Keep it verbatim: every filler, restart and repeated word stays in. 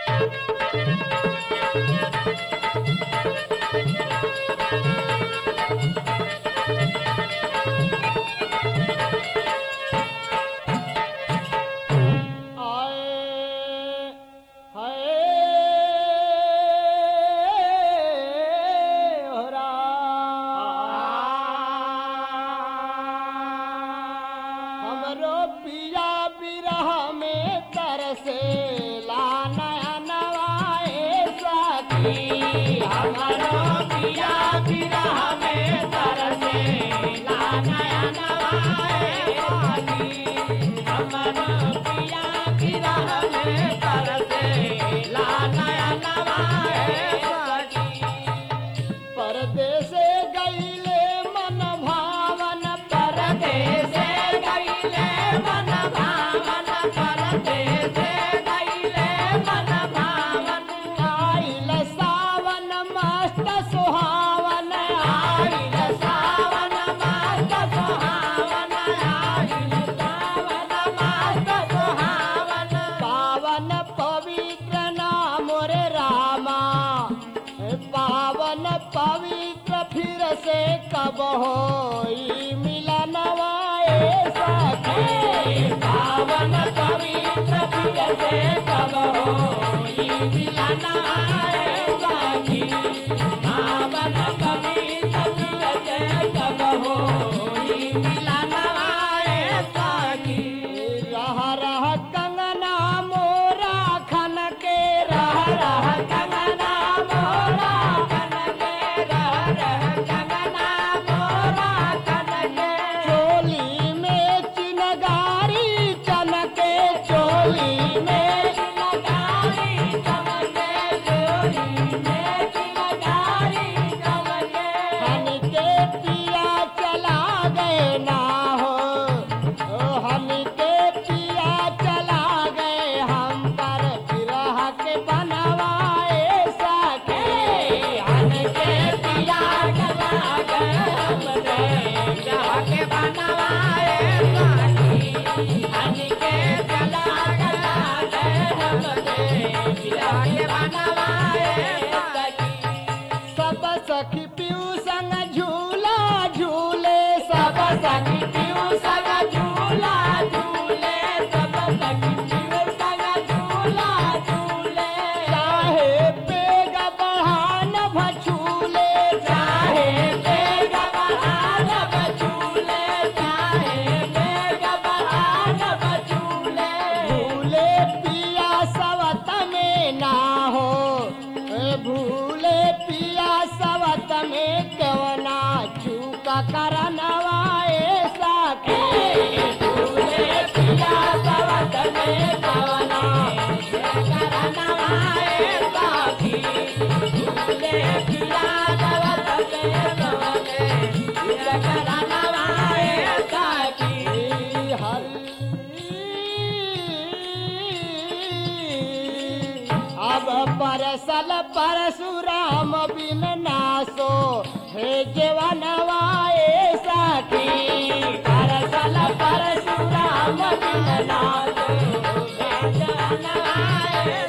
कब होई मिलनवा सखी पावन पवित्र फिर से कब होई मिलनवा सखी पावन पवित्र फिर से कब होई मिलनवा सखी रह रह कंगना मोरा खन के रह रह कंगना मोरा खन के रह रह कंगना चोली में चिनगारी चमके चोली में चिनगारी चमके चोली में चिनगारी चमके हन के पिया चला गए ना हो हन के पिया चला गए हम पर विरह के बनवाए सके हन के पिया चला गए के बनवाए सखी हन के चला गए हम के बनवाए सखी सब सखी पियू संग झूला झूले सब सखी पियू संग झूला झूले सब सखी पियू संग झूला झूले चाहे पेग बढ़ान भछूले चाहे पेग बढ़ान भछूले चाहे पेग बढ़ान भछूले भूले पिया सवत में ना हो भूले पिया सवत में कवना चूका करनवाए सखी भूले पिया सवत में कवना करनवाए सखी भूले पिया सवत में कवना करनवाए सखी हरि अब परसल परशुराम बिन नासो हे जीवनवाए सखी परसल परशुराम बिन नासो हे जीवनवाए